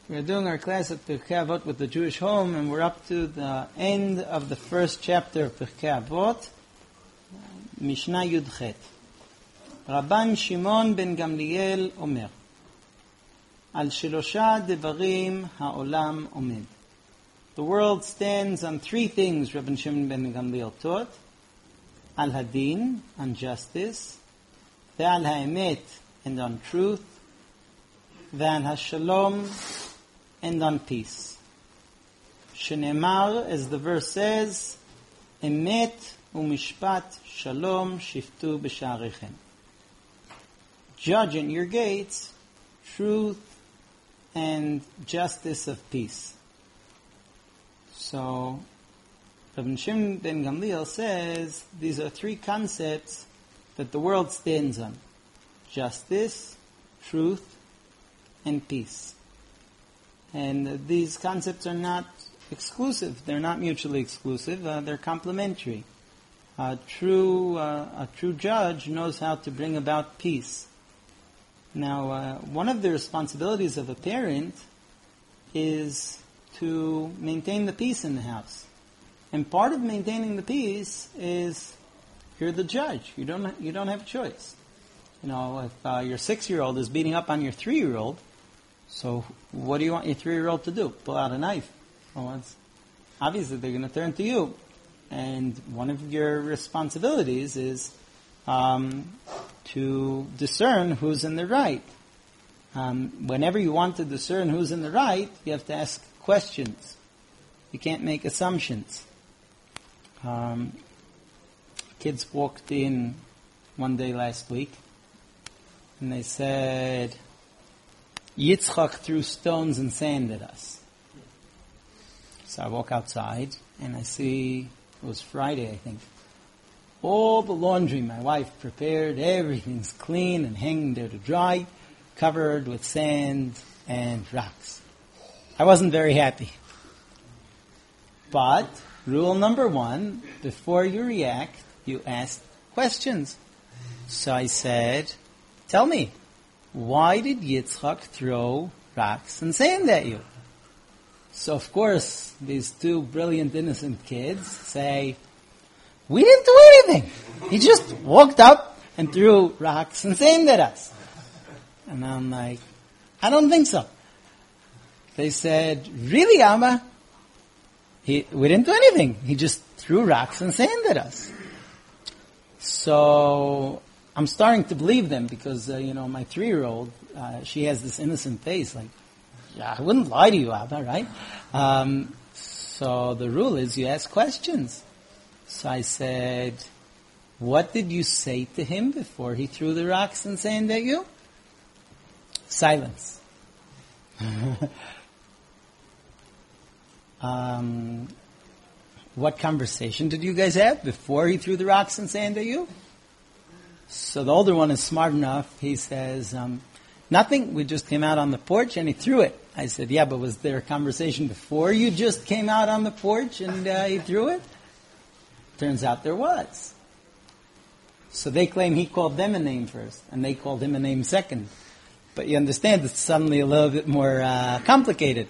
We're doing our class at Pirkei Avot with the Jewish Home, and we're up to the end of the first chapter of Pirkei Avot, Mishnah Yudchet. Rabban Shimon ben Gamliel Omer, Al Shelosha Devarim Ha'olam Omed. The world stands on three things, Rabban Shimon ben Gamliel taught: Al Hadin, on justice; Ve'al Ha'emet, and on truth; Ve'al Hashalom, and on peace. Shenemar, as the verse says, Emet u'mishpat shalom shiftu b'sha'arechem. Judge in your gates truth and justice of peace. So, Rabban Shimon ben Gamliel says these are three concepts that the world stands on: justice, truth, and peace. And these concepts are not exclusive. They're not mutually exclusive. They're complementary. A true judge knows how to bring about peace. Now, one of the responsibilities of a parent is to maintain the peace in the house. And part of maintaining the peace is you're the judge. You don't have a choice. You know, if your 6-year-old is beating up on your 3-year-old, so what do you want your 3-year-old to do? Pull out a knife? Well, obviously they're going to turn to you. And one of your responsibilities is to discern who's in the right. Whenever you want to discern who's in the right, you have to ask questions. You can't make assumptions. Kids walked in one day last week, and they said, Yitzchak threw stones and sand at us. So I walk outside, and I see, it was Friday, I think, all the laundry my wife prepared, everything's clean and hanging there to dry, covered with sand and rocks. I wasn't very happy. But rule number 1, before you react, you ask questions. So I said, tell me, why did Yitzchak throw rocks and sand at you? So of course, these two brilliant, innocent kids say, we didn't do anything. He just walked up and threw rocks and sand at us. And I'm like, I don't think so. They said, really, Amma? We didn't do anything. He just threw rocks and sand at us. So I'm starting to believe them because, my 3-year-old, she has this innocent face, like, yeah, I wouldn't lie to you, Abba, right? So the rule is you ask questions. So I said, what did you say to him before he threw the rocks and sand at you? Silence. What conversation did you guys have before he threw the rocks and sand at you? So the older one is smart enough. He says, nothing. We just came out on the porch and he threw it. I said, yeah, but was there a conversation before you just came out on the porch and he threw it? Turns out there was. So they claim he called them a name first and they called him a name second. But you understand it's suddenly a little bit more complicated.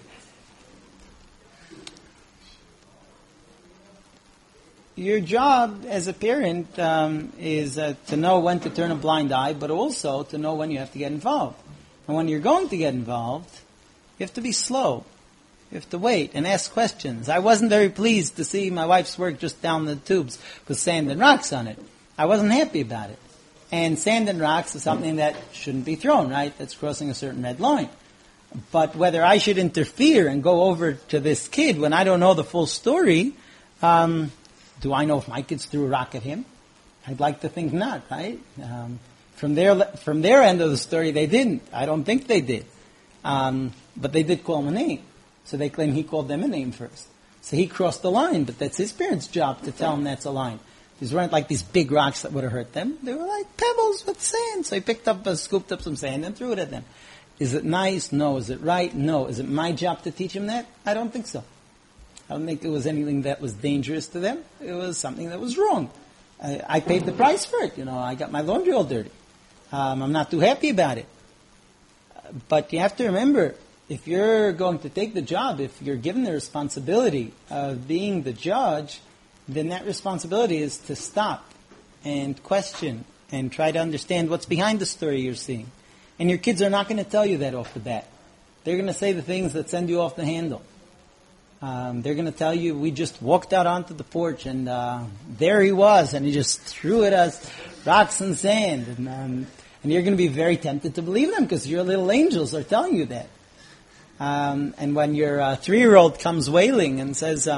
Your job as a parent is to know when to turn a blind eye, but also to know when you have to get involved. And when you're going to get involved, you have to be slow. You have to wait and ask questions. I wasn't very pleased to see my wife's work just down the tubes with sand and rocks on it. I wasn't happy about it. And sand and rocks is something that shouldn't be thrown, right? That's crossing a certain red line. But whether I should interfere and go over to this kid when I don't know the full story, do I know if my kids threw a rock at him? I'd like to think not, right? From their end of the story, they didn't. I don't think they did. But they did call him a name. So they claim he called them a name first. So he crossed the line, but that's his parents' job to tell him that's a line. These weren't like these big rocks that would have hurt them. They were like pebbles with sand. So he scooped up some sand and threw it at them. Is it nice? No. Is it right? No. Is it my job to teach him that? I don't think so. I don't think it was anything that was dangerous to them. It was something that was wrong. I paid the price for it. I got my laundry all dirty. I'm not too happy about it. But you have to remember, if you're going to take the job, if you're given the responsibility of being the judge, then that responsibility is to stop and question and try to understand what's behind the story you're seeing. And your kids are not going to tell you that off the bat. They're going to say the things that send you off the handle. They're going to tell you, we just walked out onto the porch and there he was, and he just threw at us rocks and sand. And you're going to be very tempted to believe them because your little angels are telling you that. And when your 3-year-old comes wailing and says,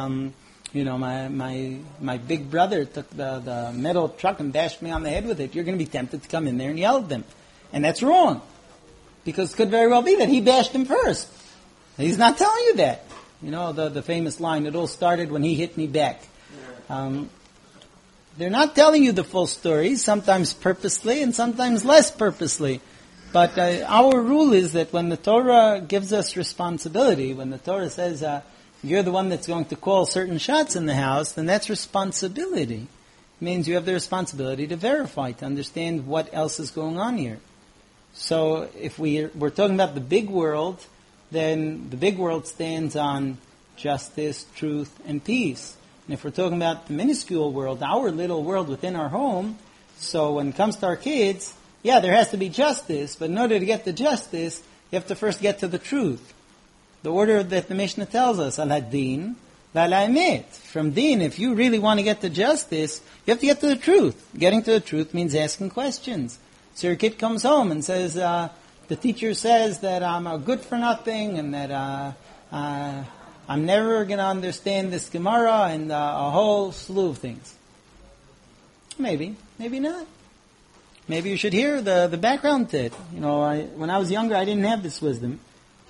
my big brother took the metal truck and bashed me on the head with it, you're going to be tempted to come in there and yell at them. And that's wrong. Because it could very well be that he bashed him first. He's not telling you that. You know, the famous line, it all started when he hit me back. They're not telling you the full story, sometimes purposely and sometimes less purposely. But our rule is that when the Torah gives us responsibility, when the Torah says you're the one that's going to call certain shots in the house, then that's responsibility. It means you have the responsibility to verify, to understand what else is going on here. So if we're talking about the big world, then the big world stands on justice, truth, and peace. And if we're talking about the minuscule world, our little world within our home, so when it comes to our kids, yeah, there has to be justice, but in order to get the justice, you have to first get to the truth. The order that the Mishnah tells us, al-hadin, v'al-emet. From din, if you really want to get to justice, you have to get to the truth. Getting to the truth means asking questions. So your kid comes home and says, the teacher says that I'm good for nothing and that I'm never going to understand this Gemara and a whole slew of things. Maybe not. Maybe you should hear the background to it. You know, when I was younger, I didn't have this wisdom.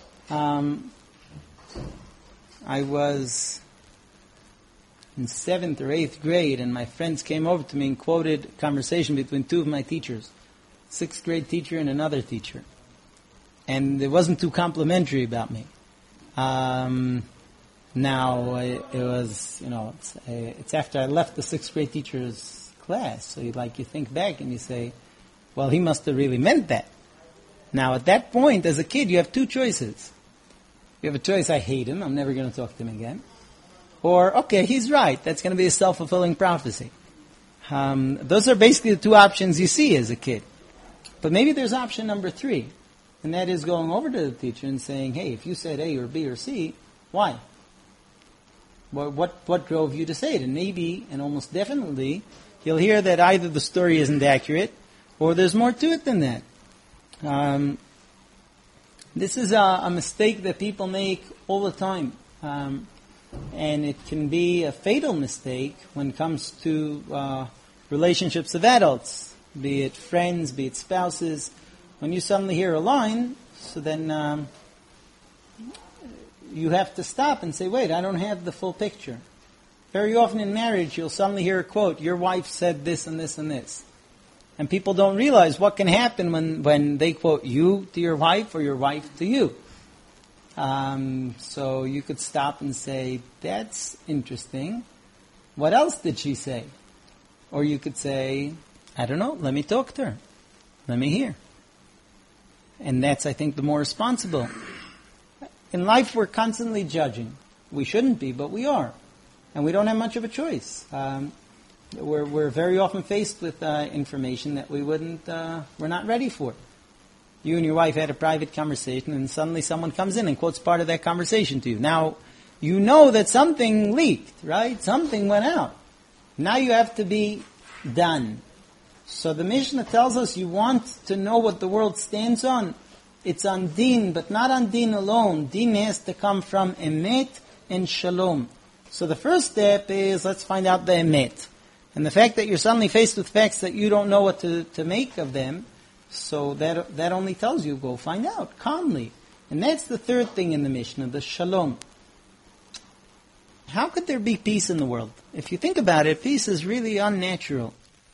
I was in 7th or 8th grade, and my friends came over to me and quoted a conversation between two of my teachers, 6th grade teacher and another teacher. And it wasn't too complimentary about me. Now, it was, it's after I left the 6th grade teacher's class. So you think back and you say, well, he must have really meant that. Now, at that point, as a kid, you have two choices. You have a choice, I hate him, I'm never going to talk to him again. Or, okay, he's right, that's going to be a self-fulfilling prophecy. Those are basically the two options you see as a kid. But maybe there's option number 3. And that is going over to the teacher and saying, hey, if you said A or B or C, why? What drove you to say it? And maybe, and almost definitely, you'll hear that either the story isn't accurate, or there's more to it than that. This is a mistake that people make all the time. And it can be a fatal mistake when it comes to relationships of adults, be it friends, be it spouses. When you suddenly hear a line, so then you have to stop and say, wait, I don't have the full picture. Very often in marriage, you'll suddenly hear a quote, your wife said this and this and this. And people don't realize what can happen when they quote you to your wife or your wife to you. So you could stop and say, that's interesting. What else did she say? Or you could say, I don't know, let me talk to her. Let me hear. And that's, I think, the more responsible. In life, we're constantly judging. We shouldn't be, but we are. And we don't have much of a choice. We're very often faced with information that we're not ready for. You and your wife had a private conversation, and suddenly someone comes in and quotes part of that conversation to you. Now, you know that something leaked, right? Something went out. Now you have to be done. So the Mishnah tells us you want to know what the world stands on. It's on din, but not on din alone. Din has to come from emet and shalom. So the first step is, let's find out the emet. And the fact that you're suddenly faced with facts that you don't know what to make of them, so that only tells you, go find out, calmly. And that's the third thing in the Mishnah, the shalom. How could there be peace in the world? If you think about it, peace is really unnatural.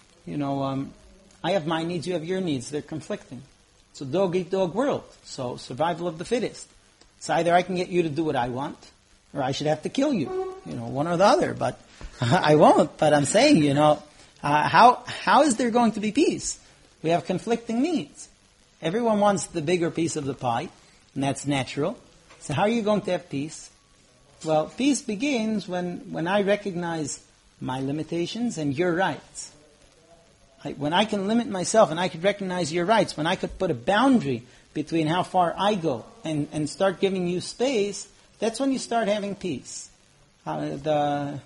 I have my needs, you have your needs. They're conflicting. It's a dog-eat-dog world. So survival of the fittest. It's either I can get you to do what I want, or I should have to kill you. One or the other. But I won't. But I'm saying, how is there going to be peace? We have conflicting needs. Everyone wants the bigger piece of the pie, and that's natural. So how are you going to have peace? Well, peace begins when I recognize my limitations and your rights. When I can limit myself and I could recognize your rights, when I could put a boundary between how far I go and start giving you space, that's when you start having peace. The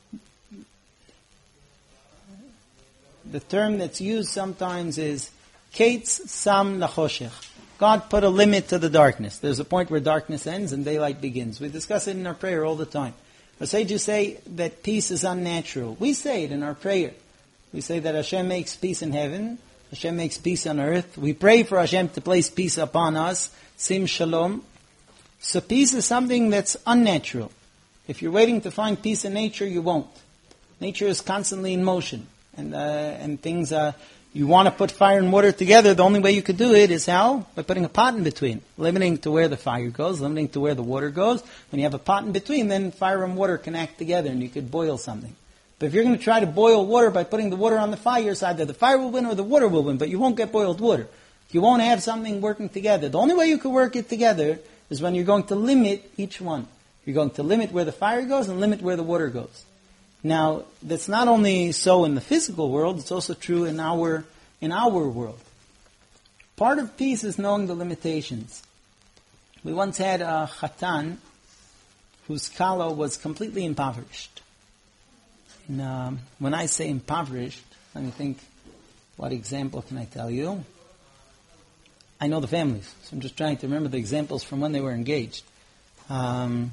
term that's used sometimes is Kates Sam Lachoshech. God put a limit to the darkness. There's a point where darkness ends and daylight begins. We discuss it in our prayer all the time. The sages say that peace is unnatural. We say it in our prayer. We say that Hashem makes peace in heaven, Hashem makes peace on earth. We pray for Hashem to place peace upon us, Sim Shalom. So peace is something that's unnatural. If you're waiting to find peace in nature, you won't. Nature is constantly in motion. And things, you want to put fire and water together, the only way you could do it is how? By putting a pot in between. Limiting to where the fire goes, limiting to where the water goes. When you have a pot in between, then fire and water can act together and you could boil something. But if you're going to try to boil water by putting the water on the fire, it's either the fire will win or the water will win, but you won't get boiled water. You won't have something working together. The only way you can work it together is when you're going to limit each one. You're going to limit where the fire goes and limit where the water goes. Now, that's not only so in the physical world, it's also true in our world. Part of peace is knowing the limitations. We once had a chatan whose kala was completely impoverished. And, when I say impoverished, let me think, what example can I tell you? I know the families, so I'm just trying to remember the examples from when they were engaged. Her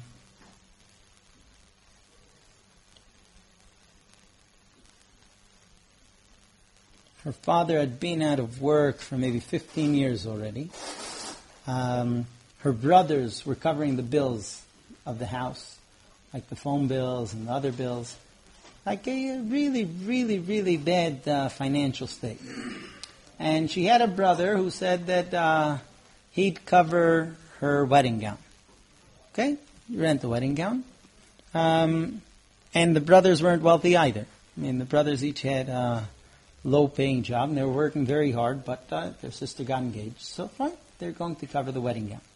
father had been out of work for maybe 15 years already. Her brothers were covering the bills of the house, like the phone bills and the other bills. Like a really, really, really bad financial state. And she had a brother who said that he'd cover her wedding gown. Okay? You rent the wedding gown. And the brothers weren't wealthy either. I mean, the brothers each had a low-paying job, and they were working very hard, but their sister got engaged. So fine, they're going to cover the wedding gown.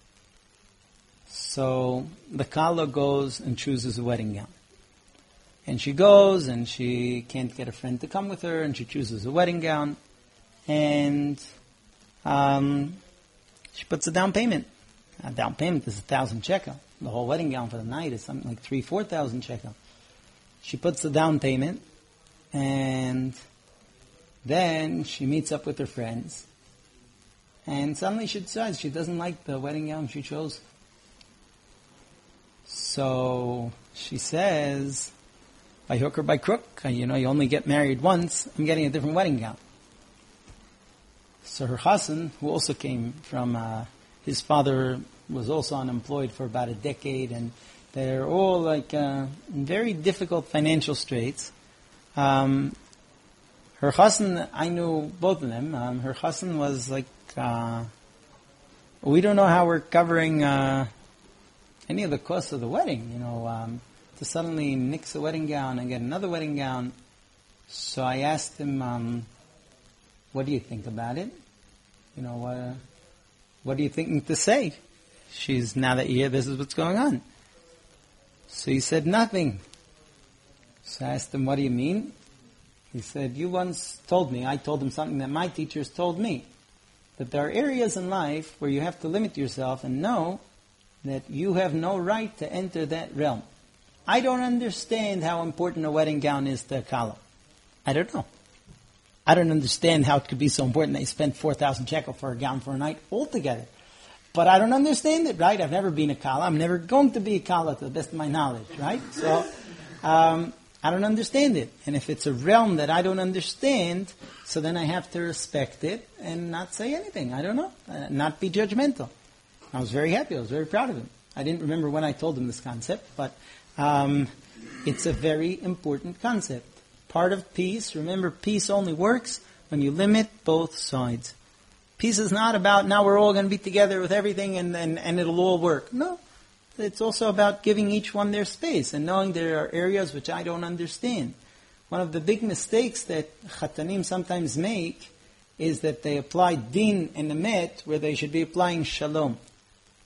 So the kala goes and chooses a wedding gown. And she goes, and she can't get a friend to come with her, and she chooses a wedding gown. And she puts a down payment. A down payment is 1,000 shekel. The whole wedding gown for the night is something like 3,000-4,000 shekel. She puts the down payment, and then she meets up with her friends. And suddenly she decides she doesn't like the wedding gown she chose. So she says, by hook or by crook, you only get married once, I'm getting a different wedding gown. So her chassan, who also came from, his father was also unemployed for about a decade, and they're all like in very difficult financial straits. Her chassan, I knew both of them. Her chassan was like, we don't know how we're covering any of the costs of the wedding, to suddenly nix a wedding gown and get another wedding gown. So I asked him, what do you think about it? What are you thinking to say? Now that you're here, this is what's going on. So he said, nothing. So I asked him, what do you mean? He said, you once told me, I told him something that my teachers told me, that there are areas in life where you have to limit yourself and know that you have no right to enter that realm. I don't understand how important a wedding gown is to a kala. I don't know. I don't understand how it could be so important that you spend 4,000 shekel for a gown for a night altogether. But I don't understand it, right? I've never been a kala. I'm never going to be a kala to the best of my knowledge, right? So, I don't understand it. And if it's a realm that I don't understand, so then I have to respect it and not say anything. I don't know. Not be judgmental. I was very happy. I was very proud of him. I didn't remember when I told him this concept, but it's a very important concept. Part of peace, remember, peace only works when you limit both sides. Peace is not about now we're all going to be together with everything and it'll all work. No. It's also about giving each one their space and knowing there are areas which I don't understand. One of the big mistakes that chatanim sometimes make is that they apply din and emet where they should be applying shalom.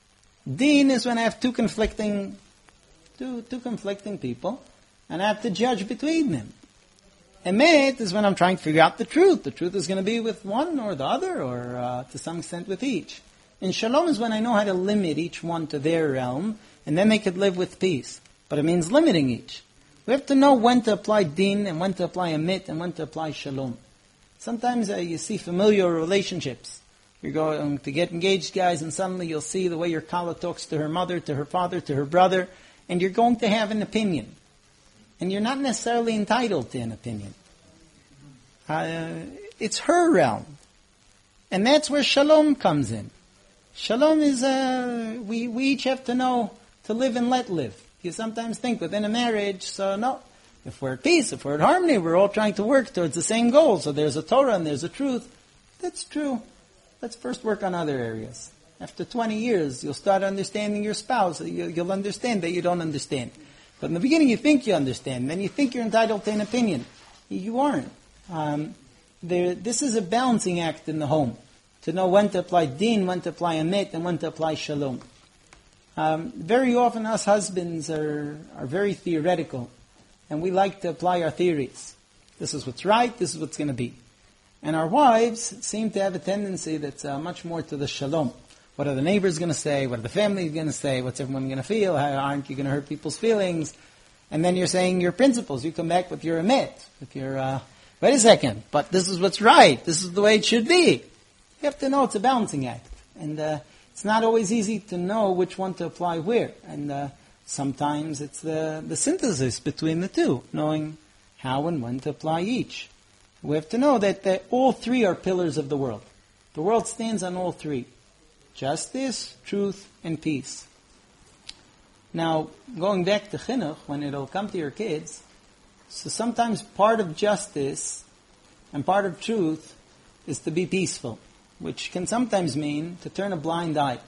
Din is when I have two conflicting people, and I have to judge between them. Emet is when I'm trying to figure out the truth. The truth is going to be with one or the other, or to some extent with each. And Shalom is when I know how to limit each one to their realm, and then they could live with peace. But it means limiting each. We have to know when to apply Din, and when to apply Emet, and when to apply Shalom. Sometimes you see familiar relationships. You're going to get engaged, guys, and suddenly you'll see the way your Kala talks to her mother, to her father, to her brother, and you're going to have an opinion. And you're not necessarily entitled to an opinion. It's her realm. And that's where Shalom comes in. Shalom is, we each have to know to live and let live. You sometimes think within a marriage, so no. If we're at peace, if we're at harmony, we're all trying to work towards the same goal. So there's a Torah and there's a truth. That's true. Let's first work on other areas. After 20 years, you'll start understanding your spouse. You'll understand that you don't understand. But in the beginning, you think you understand. Then you think you're entitled to an opinion. You aren't. This is a balancing act in the home. To know when to apply Din, when to apply Emet, and when to apply Shalom. Very often us husbands are very theoretical. And we like to apply our theories. This is what's right, this is what's going to be. And our wives seem to have a tendency that's much more to the Shalom. What are the neighbors going to say? What are the family going to say? What's everyone going to feel? How aren't you going to hurt people's feelings? And then you're saying your principles. You come back with your Emet, with your, wait a second, but this is what's right. This is the way it should be. You have to know it's a balancing act. And it's not always easy to know which one to apply where. And sometimes it's the synthesis between the two, knowing how and when to apply each. We have to know that all three are pillars of the world. The world stands on all three. Justice, truth, and peace. Now, going back to chinuch, when it'll come to your kids, so sometimes part of justice and part of truth is to be peaceful, which can sometimes mean to turn a blind eye.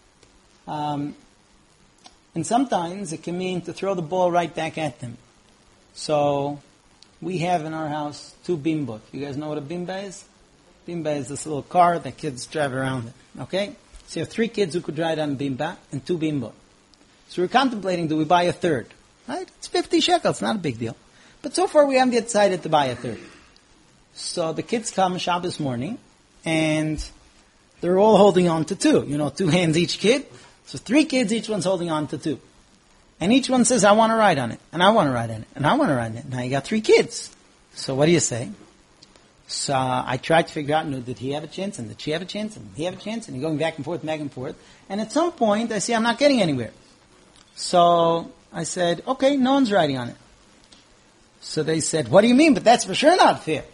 And sometimes it can mean to throw the ball right back at them. So, we have in our house 2 bimbot. You guys know what a bimba is? Bimba is this little car that kids drive around in. Okay? So you have 3 kids who could ride on bimba and 2 bimbot. So we're contemplating, do we buy a third? Right? It's 50 shekels, not a big deal. But so far we haven't yet decided to buy a third. So the kids come Shabbos morning, and they're all holding on to 2. 2 hands each kid. So 3 kids, each one's holding on to 2. And each one says, I want to ride on it, and I want to ride on it, and I want to ride on it. Now you got 3 kids. So what do you say? So I tried to figure out, did he have a chance, and did she have a chance, and did he have a chance, and you're going back and forth. And at some point, I see I'm not getting anywhere. So I said, okay, no one's riding on it. So they said, what do you mean? But that's for sure not fair.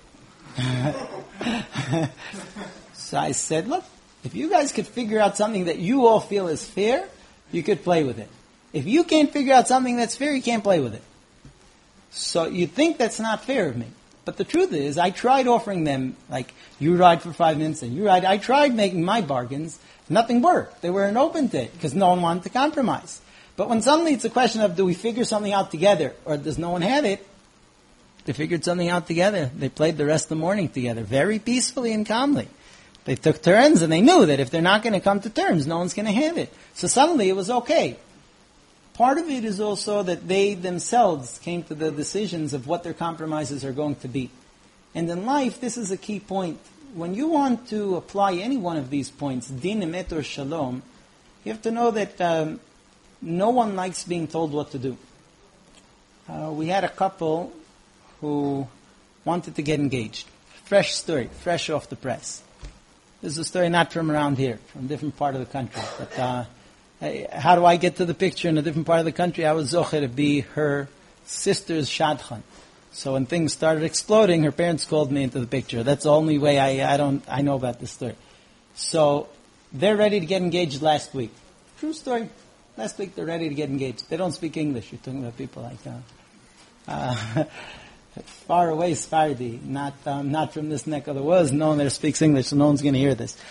So I said, look, if you guys could figure out something that you all feel is fair, you could play with it. If you can't figure out something that's fair, you can't play with it. So you think that's not fair of me. But the truth is, I tried offering them, like, you ride for 5 minutes and you ride. I tried making my bargains. Nothing worked. They weren't open to it because no one wanted to compromise. But when suddenly it's a question of, do we figure something out together or does no one have it? They figured something out together. They played the rest of the morning together very peacefully and calmly. They took turns and they knew that if they're not going to come to terms, no one's going to have it. So suddenly it was okay. Part of it is also that they themselves came to the decisions of what their compromises are going to be. And in life, this is a key point. When you want to apply any one of these points, din, emet, or shalom, you have to know that no one likes being told what to do. We had a couple who wanted to get engaged. Fresh story, fresh off the press. This is a story not from around here, from a different part of the country. But how do I get to the picture in a different part of the country? I was zocher to be her sister's shadchan. So when things started exploding, her parents called me into the picture. That's the only way I know about this story. So they're ready to get engaged last week. True story. Last week they're ready to get engaged. They don't speak English. You're talking about people like far away Sephardi, not from this neck of the woods. No one there speaks English, so no one's going to hear this.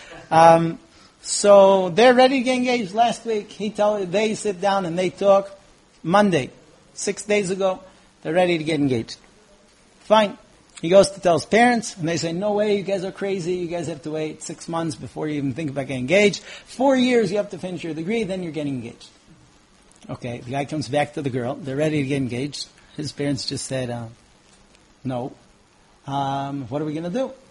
So they're ready to get engaged last week. They sit down and they talk. Monday, 6 days ago, they're ready to get engaged. Fine. He goes to tell his parents, and they say, no way, you guys are crazy. You guys have to wait 6 months before you even think about getting engaged. 4 years, you have to finish your degree, then you're getting engaged. Okay, the guy comes back to the girl. They're ready to get engaged. His parents just said, no. What are we going to do?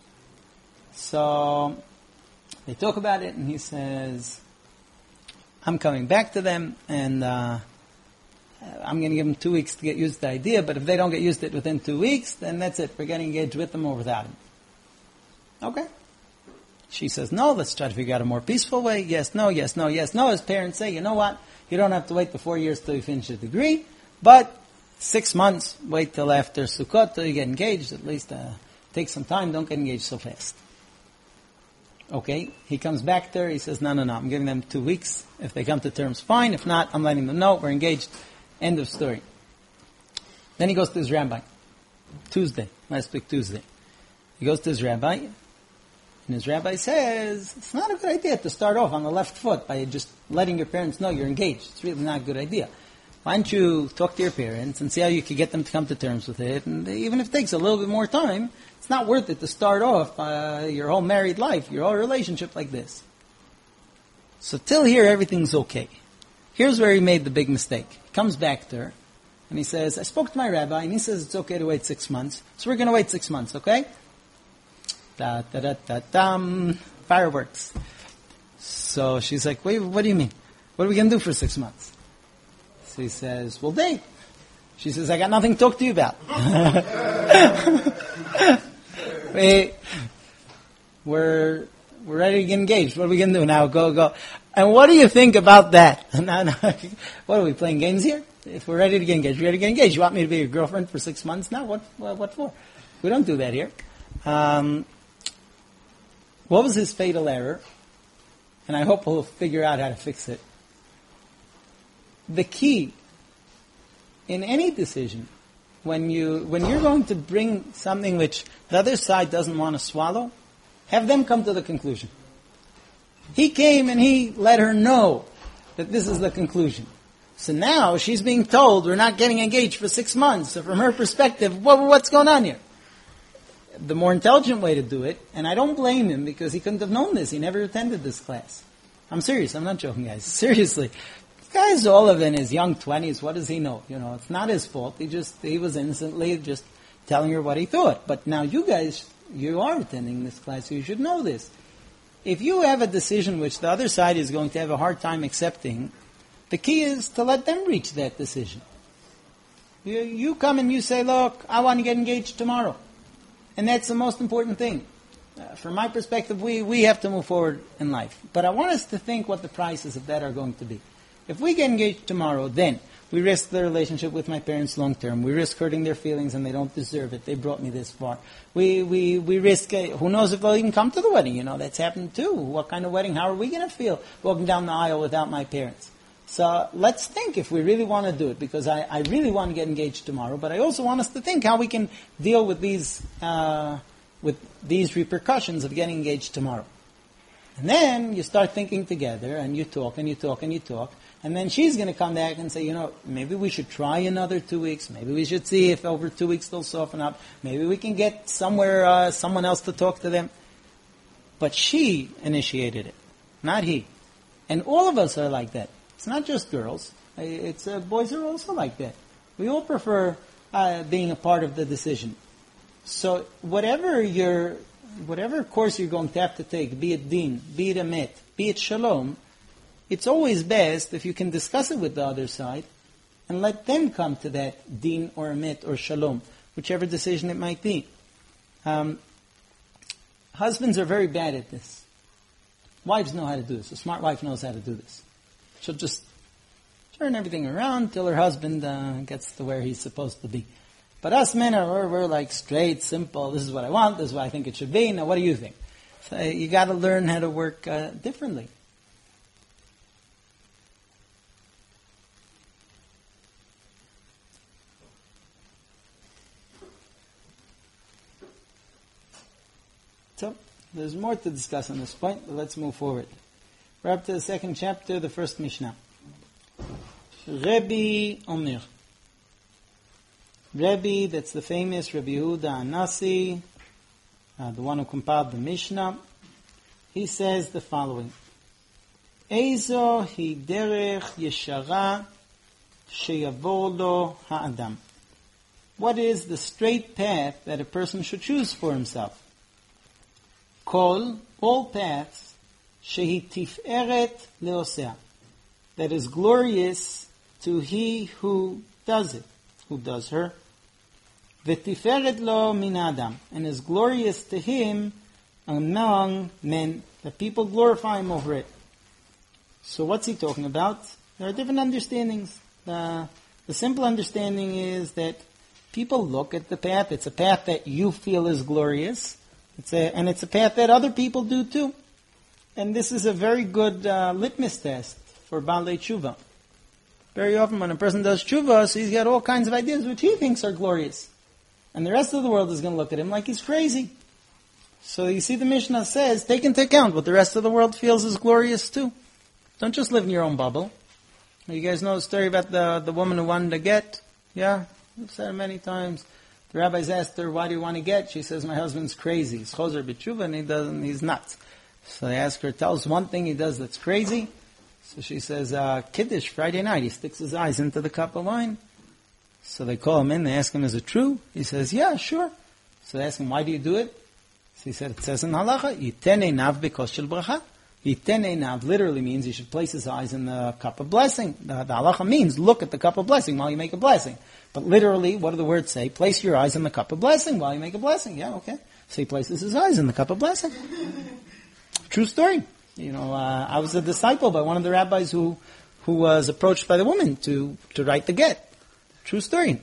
So they talk about it, and he says, I'm coming back to them, and I'm going to give them 2 weeks to get used to the idea, but if they don't get used to it within 2 weeks, then that's it. We're getting engaged with them or without him. Okay. She says, no, let's try to figure out a more peaceful way. Yes, no, yes, no, yes, no. His parents say, you know what? You don't have to wait the 4 years till you finish your degree, but 6 months, wait till after Sukkot till you get engaged. At least take some time. Don't get engaged so fast. Okay, he comes back there. He says, no, I'm giving them 2 weeks. If they come to terms, fine. If not, I'm letting them know we're engaged. End of story. Then he goes to his rabbi. Last week Tuesday. He goes to his rabbi, and his rabbi says, it's not a good idea to start off on the left foot by just letting your parents know you're engaged. It's really not a good idea. Why don't you talk to your parents and see how you can get them to come to terms with it, and even if it takes a little bit more time, it's not worth it to start off your whole married life, your whole relationship like this. So till here, everything's okay. Here's where he made the big mistake. He comes back there, and he says, I spoke to my rabbi, and he says it's okay to wait 6 months. So we're going to wait 6 months, okay? Fireworks. So she's like, wait, what do you mean? What are we going to do for 6 months? So he says, we'll date. She says, I got nothing to talk to you about. We're ready to get engaged. What are we going to do now? Go. And what do you think about that? What are we playing games here? If we're ready to get engaged, we're ready to get engaged. You want me to be your girlfriend for 6 months now? What for? We don't do that here. What was his fatal error? And I hope we'll figure out how to fix it. The key in any decision, when you're going to bring something which the other side doesn't want to swallow, have them come to the conclusion. He came and he let her know that this is the conclusion. So now she's being told we're not getting engaged for 6 months. So from her perspective, what's going on here? The more intelligent way to do it, and I don't blame him because he couldn't have known this. He never attended this class. I'm serious. I'm not joking, guys. Seriously. This guy's all of in his young 20s. What does he know? It's not his fault. He was innocently just telling her what he thought. But now you guys, you are attending this class, so you should know this. If you have a decision which the other side is going to have a hard time accepting, the key is to let them reach that decision. You come and you say, look, I want to get engaged tomorrow. And that's the most important thing. From my perspective, we have to move forward in life. But I want us to think what the prices of that are going to be. If we get engaged tomorrow, then we risk the relationship with my parents long term. We risk hurting their feelings and they don't deserve it. They brought me this far. We risk, who knows if they'll even come to the wedding. That's happened too. What kind of wedding? How are we going to feel walking down the aisle without my parents? So let's think if we really want to do it, because I really want to get engaged tomorrow, but I also want us to think how we can deal with these repercussions of getting engaged tomorrow. And then you start thinking together, and you talk, and you talk, and you talk, and then she's going to come back and say, maybe we should try another 2 weeks, maybe we should see if over 2 weeks they'll soften up, maybe we can get someone else to talk to them. But she initiated it, not he. And all of us are like that. It's not just girls. It's boys are also like that. We all prefer being a part of the decision. So whatever course you're going to have to take, be it din, be it emet, be it shalom, it's always best if you can discuss it with the other side and let them come to that din or emet or shalom, whichever decision it might be. Husbands are very bad at this. Wives know how to do this. A smart wife knows how to do this. She'll just turn everything around till her husband gets to where he's supposed to be. But us men we're like straight, simple. This is what I want. This is what I think it should be. Now, what do you think? So you got to learn how to work differently. So there's more to discuss on this point, but let's move forward. We're up to the second chapter, the first Mishnah. Rebbe Omer. Rebbe, that's the famous Rebbe Yehuda Anasi, the one who compiled the Mishnah, he says the following. Eizo hi derech yeshara sheyavor lo ha'adam. What is the straight path that a person should choose for himself? All paths, shehi tiferet leosea, that is glorious to he who does it, who does her. V'tiferet lo min adam, and is glorious to him among men, that people glorify him over it. So what's he talking about? There are different understandings. The simple understanding is that people look at the path. It's a path that you feel is glorious. And it's a path that other people do too. And this is a very good litmus test for Baalei Tshuva. Very often when a person does Tshuva, so he's got all kinds of ideas which he thinks are glorious. And the rest of the world is going to look at him like he's crazy. So you see the Mishnah says, take into account what the rest of the world feels is glorious too. Don't just live in your own bubble. You guys know the story about the woman who wanted to get? Yeah? I've said it many times. The rabbis asked her, why do you want to get? She says, my husband's crazy. He's chozer b'tshuva and he's nuts. So they ask her, tell us one thing he does that's crazy. So she says, Kiddush, Friday night, he sticks his eyes into the cup of wine. So they call him in, they ask him, is it true? He says, yeah, sure. So they ask him, why do you do it? So he said, it says in halacha, Yiten einav b'kos shel bracha. Yiten einav literally means he should place his eyes in the cup of blessing. The halacha means look at the cup of blessing while you make a blessing. But literally, what do the words say? Place your eyes in the cup of blessing while you make a blessing. Yeah, okay. So he places his eyes in the cup of blessing. True story. I was a disciple by one of the rabbis who was approached by the woman to write the get. True story.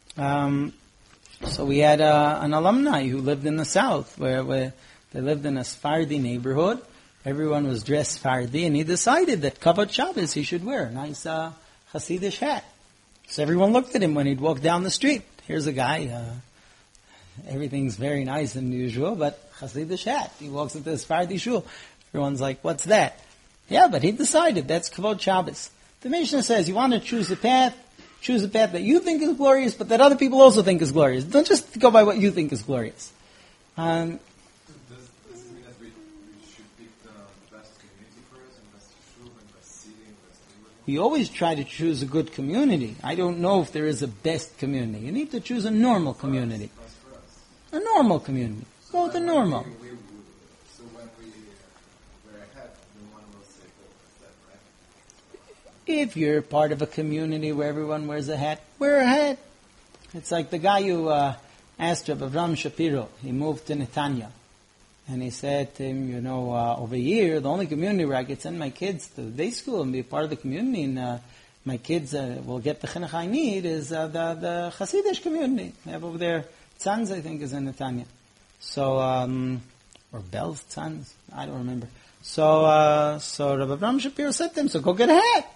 So we had an alumni who lived in the south, where they lived in a Sephardi neighborhood. Everyone was dressed Sephardi, and he decided that Kavod Shabbos he should wear a nice Hasidish hat. So everyone looked at him when he'd walk down the street. Here's a guy, everything's very nice and usual, but Hasidish hat. He walks into the Sephardi shul. Everyone's like, what's that? Yeah, but he decided that's Kavod Shabbos. The Mishnah says you want to choose a path that you think is glorious, but that other people also think is glorious. Don't just go by what you think is glorious. Does this mean that we should pick the best community for us, and best shul, and best seating, best neighborhood? We always try to choose a good community. I don't know if there is a best community. You need to choose a normal community. A normal community. Go with the normal. So when we're ahead, no one will say, oh, is that right? If you're part of a community where everyone wears a hat, wear a hat. It's like the guy who asked Rabbi Avram Shapiro. He moved to Netanya. And he said to him, over here, the only community where I could send my kids to day school and be a part of the community and my kids will get the chinuch I need is the Hasidish community. They have over there, Tzanz, I think, is in Netanya. So, or Bell's Tzanz, I don't remember. So Rabbi Avram Shapiro said to him, so go get a hat.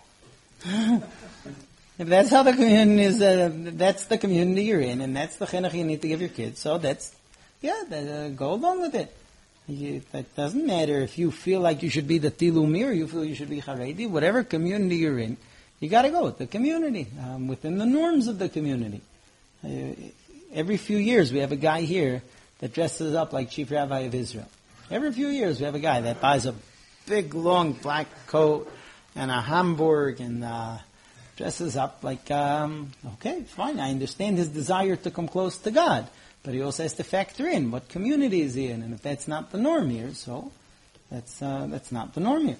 If that's how the community is, that's the community you're in, and that's the chinuch you need to give your kids. So go along with it. That doesn't matter if you feel like you should be the Tilumi or you feel you should be Haredi. Whatever community you're in, you got to go with the community, within the norms of the community. Every few years we have a guy here that dresses up like Chief Rabbi of Israel. Every few years we have a guy that buys a big long black coat and a Hamburg and dresses up like, okay, fine, I understand his desire to come close to God. But he also has to factor in what community is he in. And if that's not the norm here, so that's not the norm here.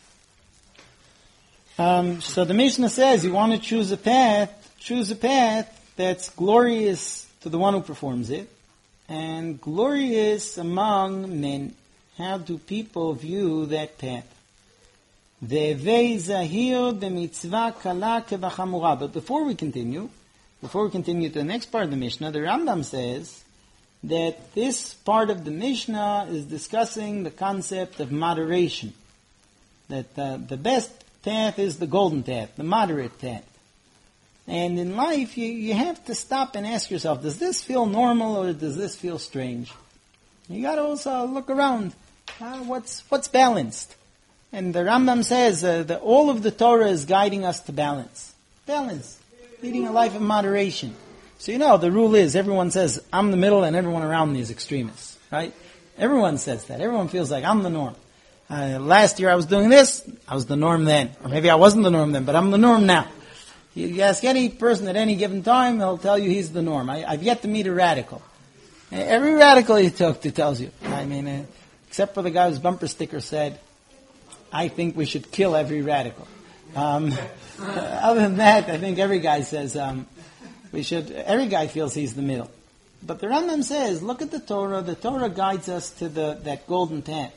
So the Mishnah says you want to choose a path that's glorious to the one who performs it, and glorious among men. How do people view that path? Ve'evei zahir b'mitzvah kala kevachamura. But before we continue to the next part of the Mishnah, the Rambam says that this part of the Mishnah is discussing the concept of moderation. That the best path is the golden path, the moderate path. And in life, you have to stop and ask yourself, does this feel normal or does this feel strange? You got to also look around. What's balanced? And the Rambam says that all of the Torah is guiding us to balance. Balance. Leading a life of moderation. So you know, the rule is everyone says, I'm the middle and everyone around me is extremists, right? Everyone says that. Everyone feels like I'm the norm. Last year I was doing this, I was the norm then. Or maybe I wasn't the norm then, but I'm the norm now. You ask any person at any given time, they'll tell you he's the norm. I've yet to meet a radical. Every radical you talk to tells you. I mean, except for the guy whose bumper sticker said, I think we should kill every radical. Other than that, I think every guy says every guy feels he's the middle. But the Rambam says, look at the Torah. The Torah guides us to that golden path.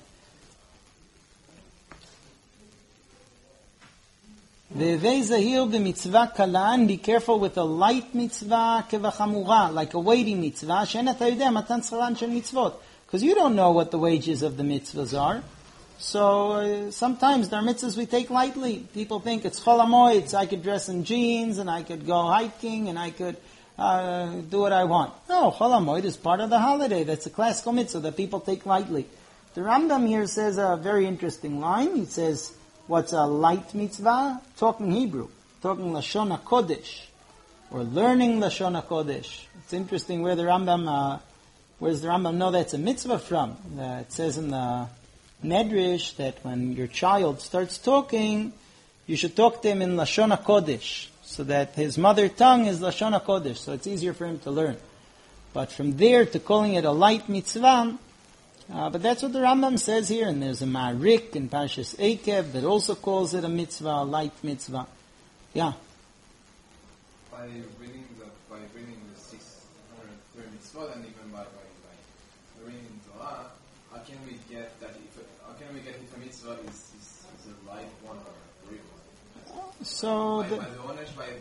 Ve'evei zahir b'mitzvah kalan, be careful with a light mitzvah kevachamura, like a weighty mitzvah, she'en ata yodea matan scharan shel mitzvot. Because you don't know what the wages of the mitzvahs are. So sometimes there are mitzvahs we take lightly. People think it's Chol HaMoed, I could dress in jeans, and I could go hiking, and I could do what I want. No, Chol HaMoed is part of the holiday. That's a classical mitzvah that people take lightly. The Rambam here says a very interesting line. He says, what's a light mitzvah? Talking Hebrew, talking Lashon HaKodesh, or learning Lashon HaKodesh. It's interesting where does the Rambam know that's a mitzvah from? It says in the Medrash that when your child starts talking, you should talk to him in Lashon HaKodesh, so that his mother tongue is Lashon HaKodesh, so it's easier for him to learn. But from there to calling it a light mitzvah, but that's what the Rambam says here, and there's a Ma'arik in Parshas Eikev that also calls it a mitzvah, a light mitzvah. Yeah. By reading the 603 mitzvot, and even by reading Torah, how can we get if a mitzvah is a light one or a great one? So by the onesh, by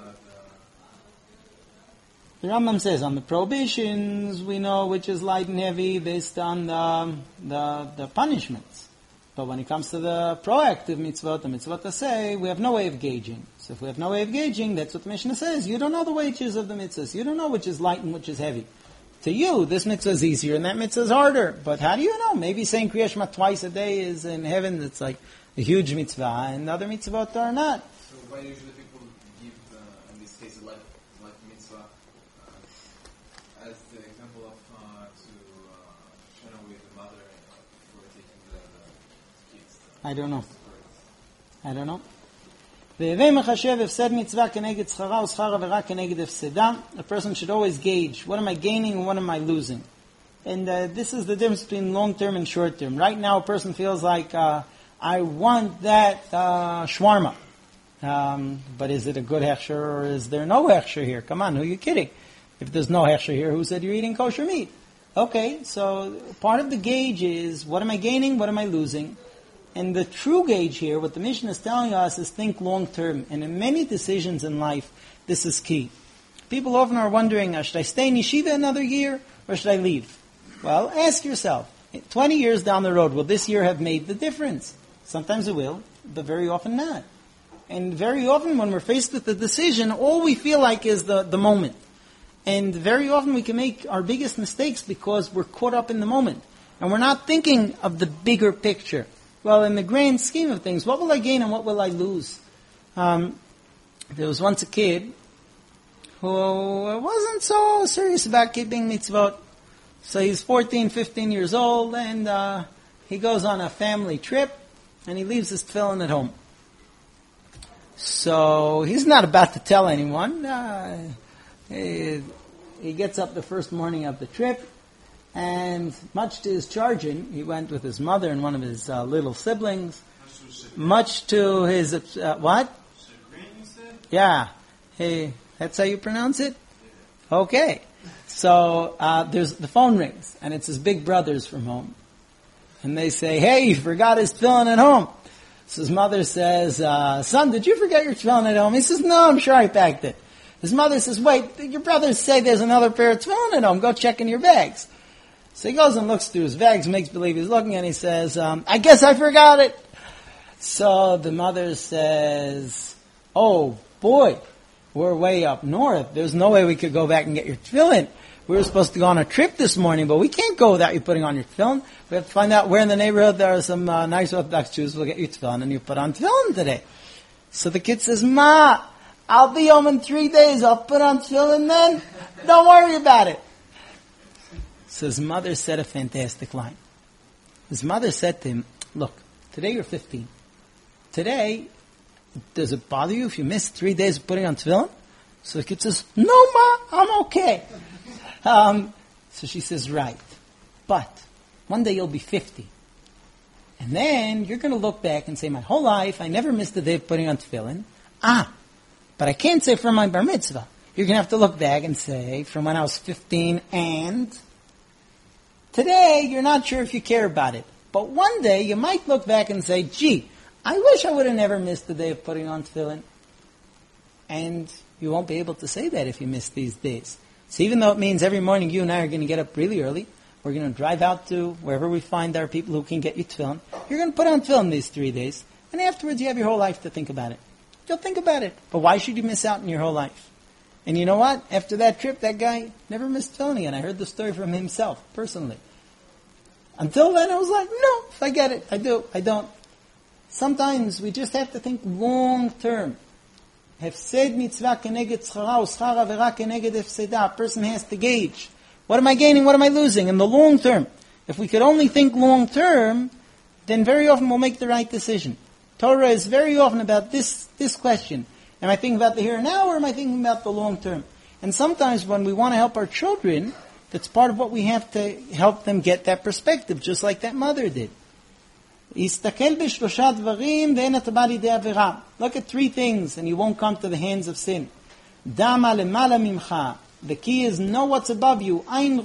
the Rambam says on the prohibitions we know which is light and heavy based on the punishments. But when it comes to the proactive mitzvot, the mitzvot to say, we have no way of gauging. So if we have no way of gauging, that's what the Mishnah says. You don't know the wages of the mitzvahs. You don't know which is light and which is heavy. To you, this mitzvah is easier and that mitzvah is harder. But how do you know? Maybe saying Kriya Shema twice a day is in heaven, it's like a huge mitzvah, and other mitzvot are not. So why usually people give, in this case, a light mitzvah as the example of to share with the mother for taking the kids? I don't know. והווי מחשב הפסד מצווה כנגד שכרה ושכר עבירה כנגד הפסדה. A person should always gauge, what am I gaining and what am I losing? And this is the difference between long-term and short-term. Right now a person feels like, I want that shawarma. But is it a good hechsher or is there no hechsher here? Come on, who are you kidding? If there's no hechsher here, who said you're eating kosher meat? Okay, so part of the gauge is, what am I gaining, what am I losing? And the true gauge here, what the Mishnah is telling us, is think long-term. And in many decisions in life, this is key. People often are wondering, should I stay in yeshiva another year, or should I leave? Well, ask yourself, 20 years down the road, will this year have made the difference? Sometimes it will, but very often not. And very often when we're faced with the decision, all we feel like is the moment. And very often we can make our biggest mistakes because we're caught up in the moment. And we're not thinking of the bigger picture. Well, in the grand scheme of things, what will I gain and what will I lose? There was once a kid who wasn't so serious about keeping mitzvot. So he's 14, 15 years old, and he goes on a family trip, and he leaves his tefillin at home. So he's not about to tell anyone. He gets up the first morning of the trip, and much to his chagrin, he went with his mother and one of his little siblings. Much to his what? Chagrin, you said? Yeah. Hey, that's how you pronounce it? Okay. So the phone rings, and it's his big brothers from home, and they say, "Hey, you forgot his tefillin at home." So his mother says, "Son, did you forget your tefillin at home?" He says, "No, I'm sure I packed it." His mother says, "Wait, your brothers say there's another pair of tefillin at home. Go check in your bags." So he goes and looks through his bags, makes believe he's looking, and he says, "I guess I forgot it." So the mother says, "Oh boy, we're way up north. There's no way we could go back and get your tefillin. We were supposed to go on a trip this morning, but we can't go without you putting on your tefillin. We have to find out where in the neighborhood there are some nice Orthodox Jews. We'll get you tefillin, and you put on tefillin today." So the kid says, "Ma, I'll be home in 3 days. I'll put on tefillin then." Don't worry about it. So his mother said a fantastic line. His mother said to him, look, today you're 15. Today, does it bother you if you miss 3 days of putting on tefillin? So the kid says, no, Ma, I'm okay. So she says, right. But one day you'll be 50. And then you're going to look back and say, my whole life, I never missed a day of putting on tefillin. But I can't say from my bar mitzvah. You're going to have to look back and say, from when I was 15 and today, you're not sure if you care about it. But one day, you might look back and say, gee, I wish I would have never missed the day of putting on tefillin. And you won't be able to say that if you miss these days. So even though it means every morning you and I are going to get up really early, we're going to drive out to wherever we find our people who can get you tefillin. You're going to put on tefillin these 3 days. And afterwards, you have your whole life to think about it. You'll think about it. But why should you miss out in your whole life? And you know what? After that trip, that guy never missed tefillin again. I heard the story from himself, personally. Until then, I was like, no, I get it. I do. I don't. Sometimes we just have to think long term. Hefsed mitzvah keneged schara u'schar avera keneged hefseda. A person has to gauge. What am I gaining? What am I losing? In the long term. If we could only think long term, then very often we'll make the right decision. Torah is very often about this question. Am I thinking about the here and now, or am I thinking about the long term? And sometimes when we want to help our children, that's part of what we have to help them get that perspective, just like that mother did. Look at 3 things and you won't come to the hands of sin. The key is know what's above you.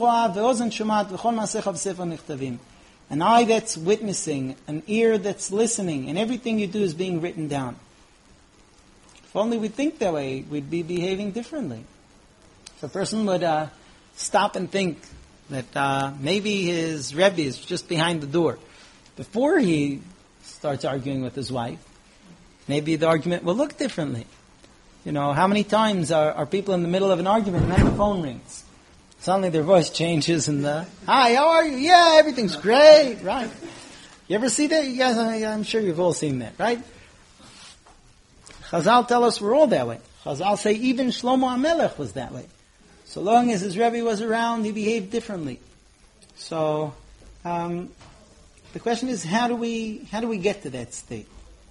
An eye that's witnessing, an ear that's listening, and everything you do is being written down. If only we'd think that way, we'd be behaving differently. If a person would stop and think that maybe his Rebbe is just behind the door, before he starts arguing with his wife, maybe the argument will look differently. You know, how many times are people in the middle of an argument and then the phone rings? Suddenly their voice changes and hi, how are you? Yeah, everything's great, right? You ever see that? You guys, I'm sure you've all seen that, right? Chazal tell us we're all that way. Chazal say even Shlomo HaMelech was that way. So long as his Rebbe was around, he behaved differently. So, the question is, how do we get to that state?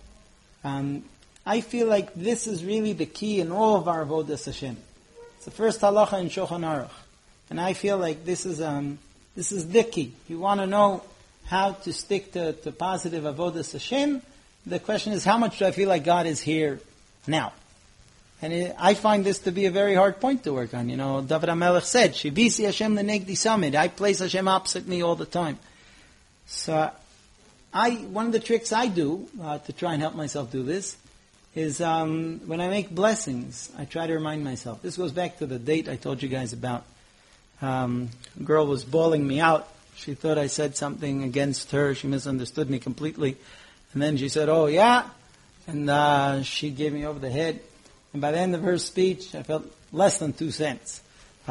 I feel like this is really the key in all of our avodas Hashem. It's the first halacha in Shulchan Aruch, and I feel like this is the key. If you want to know how to stick to positive avodas Hashem, the question is, how much do I feel like God is here now? And I find this to be a very hard point to work on. You know, David HaMelech said, "Shivisi Hashem lenegdi samid." I place Hashem opposite me all the time. So, one of the tricks I do to try and help myself do this is when I make blessings, I try to remind myself. This goes back to the date I told you guys about. A girl was bawling me out. She thought I said something against her. She misunderstood me completely. And then she said, oh yeah? And she gave me over the head. And by the end of her speech, I felt less than 2 cents.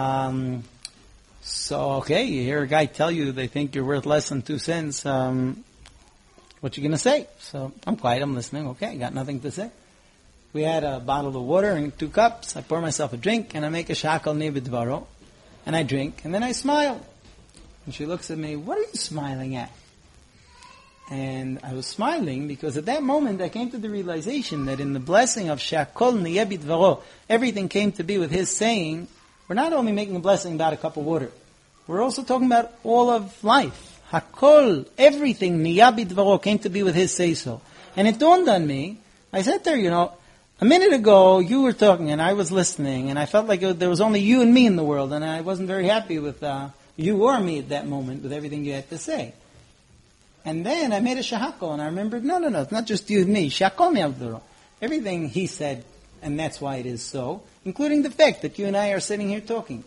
So, okay, you hear a guy tell you they think you're worth less than 2 cents. What you going to say? So I'm quiet, I'm listening. Okay, I got nothing to say. We had a bottle of water and 2 cups. I pour myself a drink and I make a shakal nebidvaro. And I drink and then I smile. And she looks at me, what are you smiling at? And I was smiling because at that moment I came to the realization that in the blessing of shakol nebidvaro, everything came to be with his saying, we're not only making a blessing about a cup of water. We're also talking about all of life. Hakol, everything, niyabidvaro, came to be with his say-so. And it dawned on me, I said there, you know, a minute ago you were talking and I was listening and I felt like there was only you and me in the world and I wasn't very happy with you or me at that moment with everything you had to say. And then I made a shahakol and I remembered, no, it's not just you and me. Shakol niyabidvaro. Everything he said, and that's why it is so, including the fact that you and I are sitting here talking.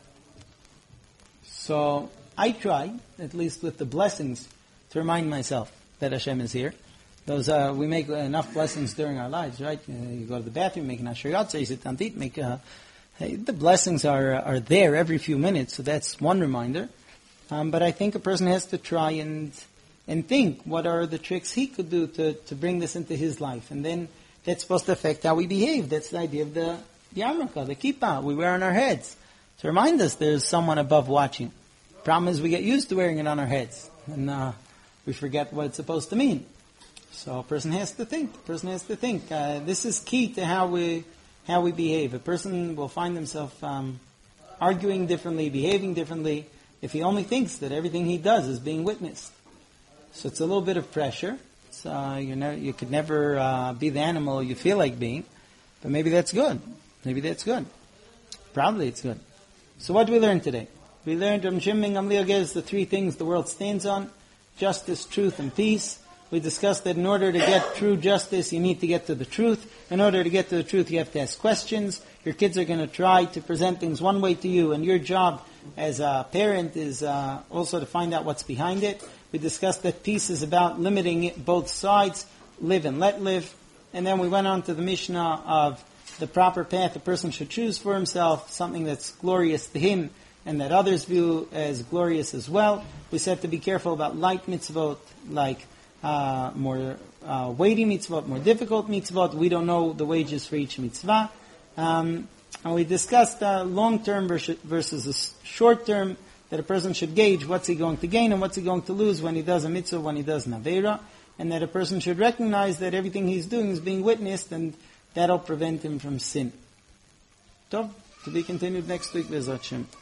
So I try, at least with the blessings, to remind myself that Hashem is here. Those we make enough blessings during our lives, right? You go to the bathroom, make an asher yatzah, you sit down to eat, the blessings are there every few minutes, so that's one reminder. But I think a person has to try and think what are the tricks he could do to bring this into his life, and then that's supposed to affect how we behave. That's the idea of the yarmulke, the kippah we wear on our heads. to remind us there's someone above watching. Problem is we get used to wearing it on our heads, and we forget what it's supposed to mean. So a person has to think. This is key to how we behave. A person will find himself arguing differently, behaving differently, if he only thinks that everything he does is being witnessed. So it's a little bit of pressure. So you could never be the animal you feel like being, but maybe that's good. Probably it's good. So what did we learn today? We learned Rav Shimon Gamliel gives the three things the world stands on: justice, truth, and peace. We discussed that in order to get true justice, you need to get to the truth. In order to get to the truth, you have to ask questions. Your kids are going to try to present things one way to you, and your job as a parent is also to find out what's behind it. We discussed that peace is about limiting both sides, live and let live. And then we went on to the Mishnah of the proper path a person should choose for himself, something that's glorious to him and that others view as glorious as well. We said to be careful about light mitzvot, like more weighty mitzvot, more difficult mitzvot. We don't know the wages for each mitzvah. And we discussed long-term versus short-term, that a person should gauge what's he going to gain and what's he going to lose when he does a mitzvah, when he does an aveira, and that a person should recognize that everything he's doing is being witnessed, and that'll prevent him from sin. So, to be continued next week, Be'ezrat Hashem.